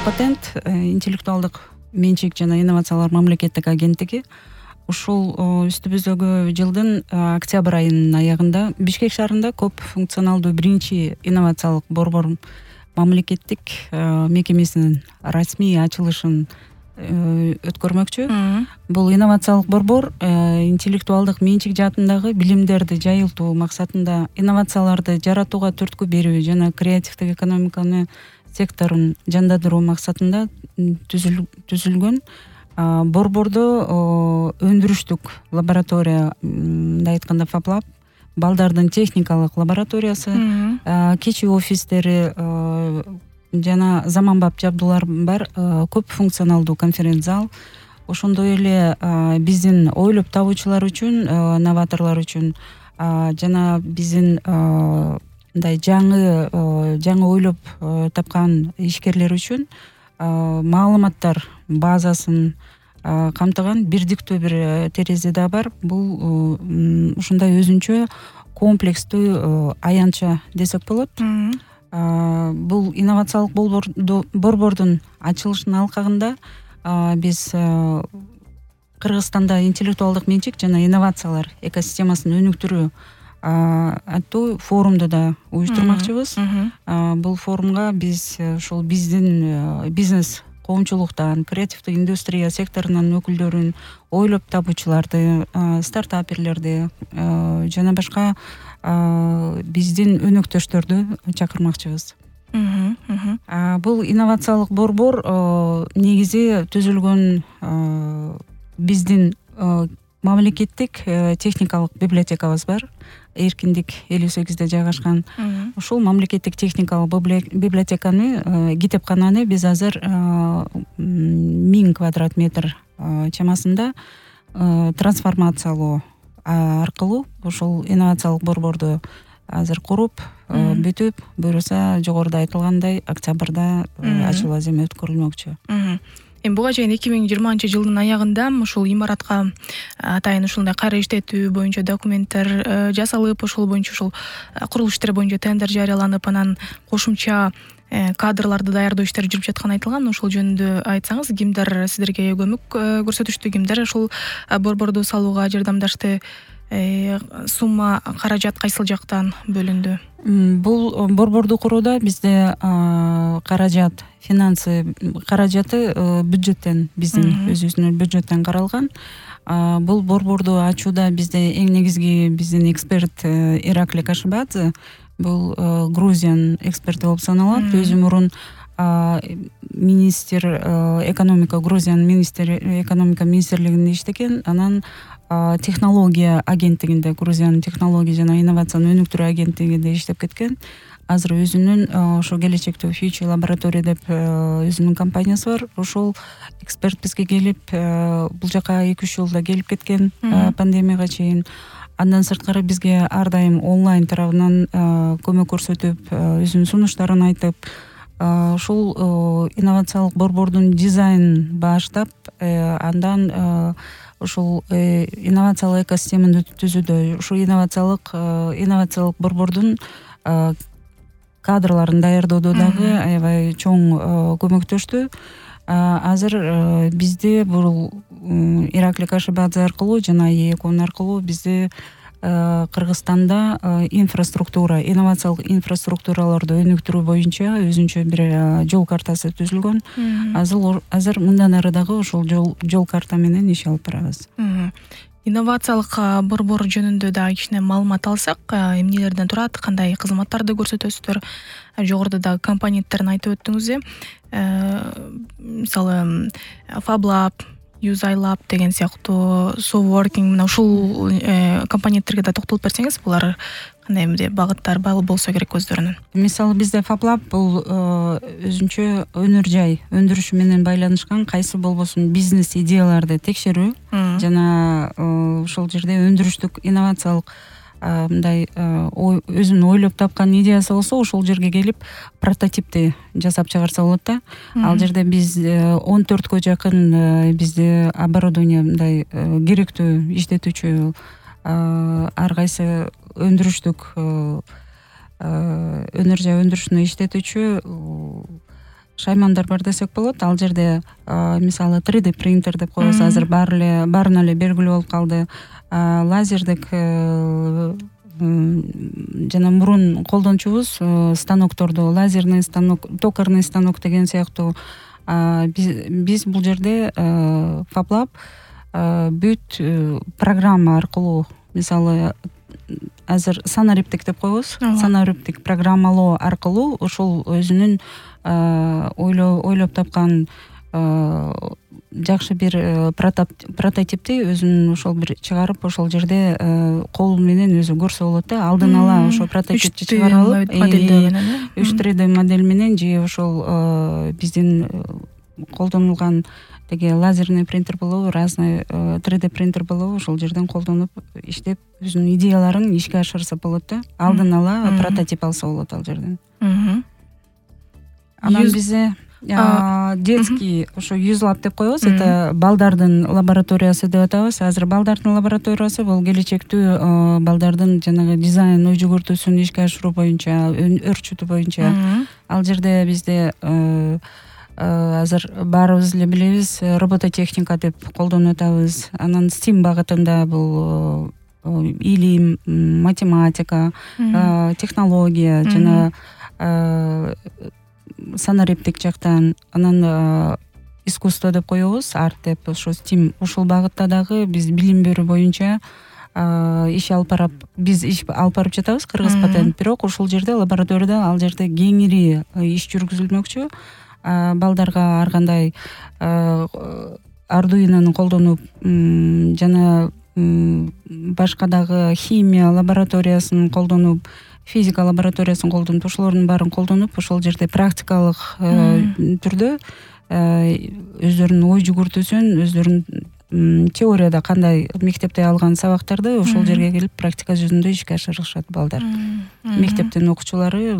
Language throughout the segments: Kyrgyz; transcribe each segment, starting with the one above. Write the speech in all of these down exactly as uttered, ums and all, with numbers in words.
Казпатент интеллектуалдык менчик жана инновациялар мамлекеттик агенттиги ушул үстүбүздөгү жылдын октябрь айынын аягында Бишкек шаарында көп функционалдуу биринчи инновациялык борбор мамлекеттик мекемесинин расмий ачылышын өткөрмөкчү. Бул инновациялык борбор интеллектуалдык менчик жаатындагы билимдерди жайылтуу максатында инновацияларды жаратууга түрткү берүү жана креативдик экономиканы секторун жандандыруу максатында түзүлгөн борбордо өндүрүштүк лаборатория, мындай айтканда фаплаб, балдардын техникалык лабораториясы, кечи офистери жана заманбап жабдуулар бар көп функционалдуу конференц-зал. Ошондой эле биздин ойлоп табуучулар үчүн, новаторлор үчүн жана биздин мындай жаңы жаңы ойлоп тапкан ишкерлер үчүн маалыматтар базасын камтыган бирдиктүү бир терезе да бар. Бул ушундай өзүнчө комплекстүү аянтча десек болот. Бул инновациялык борбордун ачылышынын алкагында биз Кыргызстанда интеллектуалдык менчик жана инновациялар экосистемасын өнүктүрүү аттуу форумду да уюштурмакчыбыз. Бул форумга биз ушул биздин бизнес коомчулуктан, креативдик индустрия секторунан өкүлдөрүн, ойлоп табуучуларды, стартаперлерди жана башка биздин өнөктөштөрдү чакырмакчыбыз. Бул инновациялык борбор негизи түзүлгөн биздин мамлекеттик техникалык библиотекабыз бар. Эркиндик элүү сегизде жайгашкан. Ушул мамлекеттик техникалык библиотеканы, китепкананы биз азыр миң квадрат метр чамасында трансформациялоо аркылуу ушул инновациялык борборду азыр куруп, бүтүп, буюрса жогоруда айтылгандай октябрда ачылуу аземи өткөрүлмөкчү. Эми буга чейин эки миң жыйырманчы жылдын аягында ушул имаратка атайын ушундай кайра иштетүү боюнча документтер жасалып, ошол боюнча ушул курулуш иштери боюнча тендер жарыяланып, анан кошумча кадрларды даярдоо иштери жүрүп жатканы айтылган. Ошол жөнүндө айтсаңыз, кимдер сиздерге көмөк көрсөтүштү, кимдер ушул борборду салууга жардамдашты, сумма, каражат кайсыл жактан бөлүндү? Бул борборду курууда бизде каражат, финансы каражаты бюджеттен, биздин өзүбүздүн бюджеттен каралган. Бул борборду ачууда бизде эң негизги биздин эксперт Иракли Кашыбадзе, бул Грузиянын эксперти болуп саналат. Өзү мурун министр экономика, Грузиянын министр экономика министрлигинде иштеген, анан технология агенттигинде, Грузиянын технология жана инновацияны өнүктүрүү агенттигинде иштеп кеткен. Азыр өзүнүн ошо келечектүү Future Laboratory деп өзүнүн компаниясы бар. Ошол эксперт бизге келип, бул жака эки үч жылда келип кеткен пандемияга чейин. Андан сырткары бизге ар дайым онлайн тарабынан көмөк көрсөтүп, өзүнүн сунуштарын айтып, ушул инновациялык борбордун дизайнын баштап, андан ушул инновациялык экосистеманы түзүүдө, ушул инновациялык инновациялык борбордун кадрларын даярдоодо дагы аябай чоң көмөктөштү. Азыр бизде бул Иракли Кашыбадзе аркылуу жана ЕКОН аркылуу бизде Кыргызстанда инфраструктура, инновациялык инфраструктураларды өнүктүрүү боюнча өзүнчө бир жол картасы түзүлгөн. Азыр мындан ары дагы ошол жол карта менен иш алып барабыз. Инновациялык борбор жөнүндө да кичине маалымат алсак, эмнелерден турат, кандай кызматтарды көрсөтөсүздөр? Жогоруда да компоненттерин айтып өттүңүз. Мисалы, FabLab, UseILab деген сыяктуу, SoftWorking, мына ушул компоненттерге да токтолуп берсеңиз, булар кандай эмне багыттар болсо керек өздөрүнүн? Мисалы, бизде FabLab бул өзүнчө өнөр жай өндүрүшү менен байланышкан кайсы болбосун бизнес идеяларды текшерүү жана ошол жерде өндүрүштүк инновациялык мындай өзүнүн ойлоп тапкан идеясы болсо, ошол жерге келип прототипти жасап чыгарса болот да. Ал жерде биз он төрткө жакын бизде оборудование мындай керектүү иштетүүчү ар кайсы өндүрүштүк өнөр жай өндүрүшүнө иштетүүчү шаймандар бар десек болот. Ал жерде мисалы три дэ принтер деп коебуз, азыр баары эле баарына эле белгилүү болуп калды. Лазердик жана мурун колдончубуз станокторду, лазерный станок, токарный станок деген сыяктуу биз бул жерде фаплап бүт программа аркылуу, мисалы азыр санариптик деп коебуз, санариптик программалоо аркылуу ошол өзүнүн ойлоп тапкан жакшы бир прототипти өзүнүн ошол бир чыгарып, ошол жерде кол менен өзү көрсө болот да. Алдын ала ошол прототипти чыгарып, үч дэ модель менен же ошол биздин колдонулган теге лазерный принтер болобу, разный три дэ принтер болобу, ошол жерден колдонуп иштеп өзүнүн идеяларын ишке ашырса болот да. Алдын ала прототип алса болот ал жерден. Анан бизде детский ошо юзлаб деп коебуз. Это балдардын лабораториясы деп атабыз. Азыр балдардын лабораториясы бул келечектүү балдардын жанагы дизайн ой жүгүртүүсүн ишке ашыруу боюнча, өрчүтүү боюнча. Ал жерде бизде азыр баарыбыз эле билебиз, робототехника деп колдонуп атабыз. Анан стим багытында бул илим, математика, технология жана санариптик жактан, анан искусство деп коебуз, арт деп, ошо стим, ушул багытта дагы биз билим берүү боюнча иш алып барып, биз иш алып барып жатабыз, Кыргыз патент. Бирок ошол жерде лабораторияда ал жерде кеңири иш жүргүзүлмөкчү. Балдарга ар кандай ардуинону колдонуп жана башка дагы химия лабораториясын колдонуп, физика лабораториясын колдонуп, ошолордун баарын колдонуп, ошол жерде практикалык түрдө өздөрүнүн ой жүгүртүүсүн, өздөрүнүн теорияда кандай мектепте алган сабактарды ошол жерге келип практика жүзүндө ишке ашырышат балдар. Мектептин окуучулары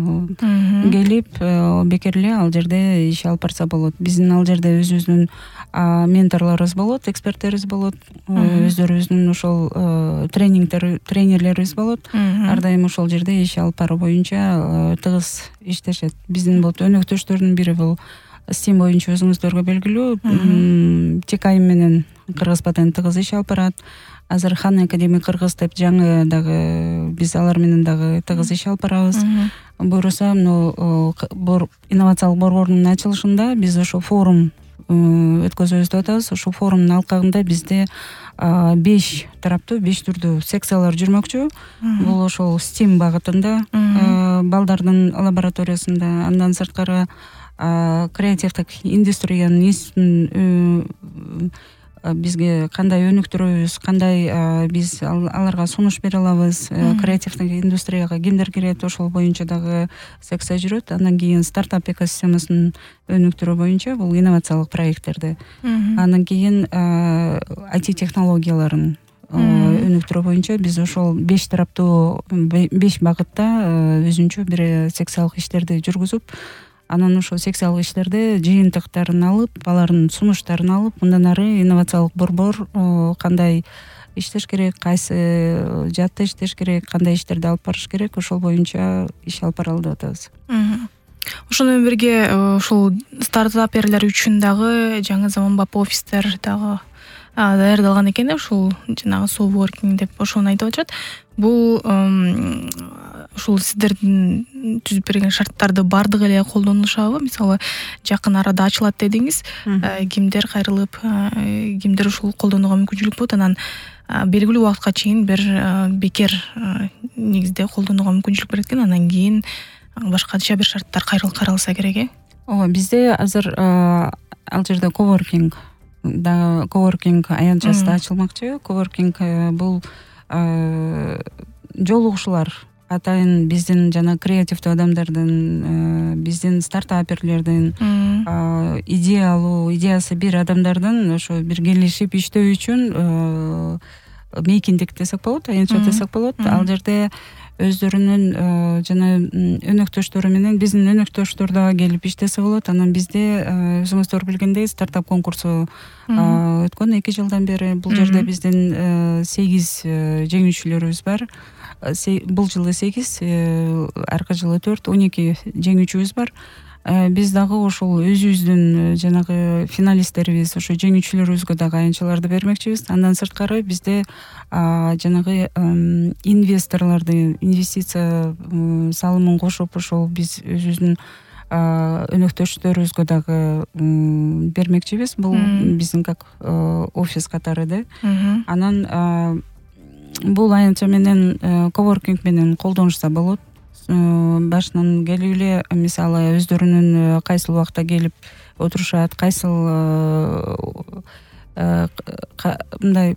келип бекер эле ал жерде иш алып барса болот. Биздин ал жерде өзүбүздүн менторлорубуз болот, эксперттерибиз болот, өздөрүбүздүн ошол тренингдер, тренерлерибиз болот. Ар дайым ошол жерде иш алып баруу боюнча тыгыз иштешет. Биздин болот өнөктөштөрдүн бири бул стим боюнча өзүңүздөргө белгилүү Текайм менен Кыргыз патент тыгыз иш алып барат. Азыр Хан Академия Кыргыз деп жаңы дагы биз алар менен дагы тыгыз иш алып барабыз. Буюрса, инновациялык борбордун ачылышында биз ошо форум өткөзөбүз деп атабыз. Ошо форумдун алкагында бизде беш тараптуу, беш түрдүү секциялар жүрмөкчү. Бул ошол стим багытында балдардын лабораториясында, андан сырткары креативдик индустриянын институтун бизге кандай өнүктүрөбүз, кандай биз аларга сунуш бере алабыз, креативдик индустрияга кимдер кирет, ошол боюнча дагы секция жүрөт. Андан кийин стартап экосистемасын өнүктүрүү боюнча бул инновациялык проекттерди. Андан кийин ай ти технологияларын өнүктүрүү боюнча биз ошол беш тараптуу, беш багытта өзүнчө бир секциялык иштерди жүргүзүп, анан ошол секциялык иштерде жыйынтыктарын алып, алардын сунуштарын алып, мындан ары инновациялык борбор кандай иштеш керек, кайсы жаатта иштеш керек, кандай иштерди алып барыш керек, ошол боюнча иш алып баралы деп атабыз. Ошону менен бирге ушул стартаперлер үчүн дагы жаңы заманбап офистер дагы даярдалган экен да, ушул жанагы софтворкинг деп ошону айтып атышат. Бул ушул сиздердин түзүп берген шарттарды бардыгы эле колдонушабы? Мисалы, жакын арада ачылат дедиңиз, кимдер кайрылып, кимдер ушул колдонууга мүмкүнчүлүк болот, анан белгилүү убакытка чейин бир бекер негизде колдонууга мүмкүнчүлүк берет экен, анан кийин башкача бир шарттар каралса керек, э? Ооба, бизде азыр ал жерде коворкинг да коворкинг аянтчасы ачылмакчы. Коворкинг бул жолугушуулар атайын биздин жана креативдүү адамдардын, биздин стартаперлердин, идеялуу, идеясы бир адамдардын ошо бир келишип иштөө үчүн мейкиндик десек болот, аянтча десек болот. Ал жерде өздөрүнүн жана өнөктөштөрү менен биздин өнөктөштөр дагы келип иштесе болот. Анан бизде өзүңүздөр билгендей стартап конкурсу өткөн эки жылдан бери. Бул жерде биздин сегиз жеңүүчүлөрүбүз бар. Бул жылы сегиз, аркы жылы төрт, он эки жеңүүчүбүз бар. биз дагы ошол өзүбүздүн жанагы финалисттерибиз, ошо жеңүүчүлөрүбүзгө дагы аянтчаларды бермекчибиз. Андан сырткары бизде жанагы инвесторлорду инвестиция салымын кошуп, ошол биз өзүбүздүн өнөктөштөрүбүзгө дагы бермекчибиз. Бул биздин как офис катары да. Анан бул аянтча менен коворкинг менен колдонушса болот. Башынан келип эле мисалы өздөрүнүн кайсыл убакта келип отурушат, кайсыл мындай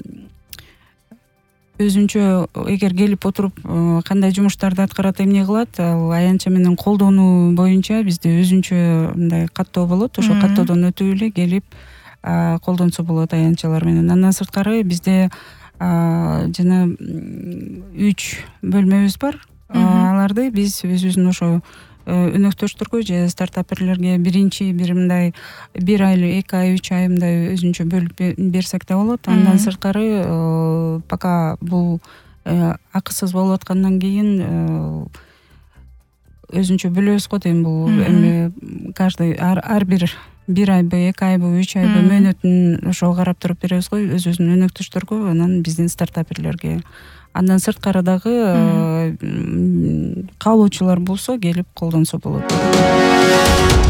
өзүнчө эгер келип отуруп кандай жумуштарды аткарат, эмне кылат, ал аянтча менен колдонуу боюнча бизде өзүнчө мындай каттоо болот. Ошол каттоодон өтүп эле келип колдонсо болот аянтчалар менен. Андан сырткары бизде жана үч бөлмөбүз бар. Аларды биз өзүбүздүн ошо өнөктөштөргө же стартаперлерге биринчи бир мындай бир ай, эки ай, үч ай мындай өзүнчө бөлүп берсек да болот. Андан сырткары пока бул акысыз болуп аткандан кийин өзүнчө бөлөбүз го дейм. Бул эми каждый ар бир бир айбы, эки айбы, үч айбы мөөнөтүн ошого карап туруп беребиз го өзүбүздүн өнөктөштөргө, анан биздин стартаперлерге. Андан сырткары дагы каалоочулар болсо келип колдонсо болот.